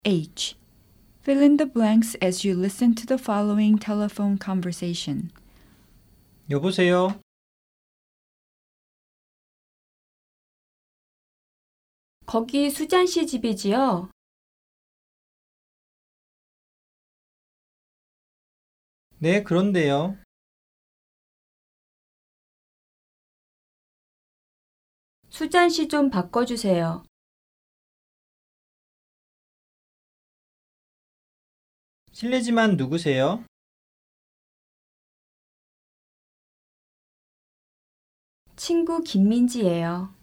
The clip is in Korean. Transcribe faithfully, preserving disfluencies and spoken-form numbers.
H. Fill in the blanks as you listen to the following telephone conversation. 여보세요? 거기 수잔 씨 집이지요? 네, 그런데요. 수잔 씨 좀 바꿔주세요. 실례지만 누구세요? 친구 김민지예요.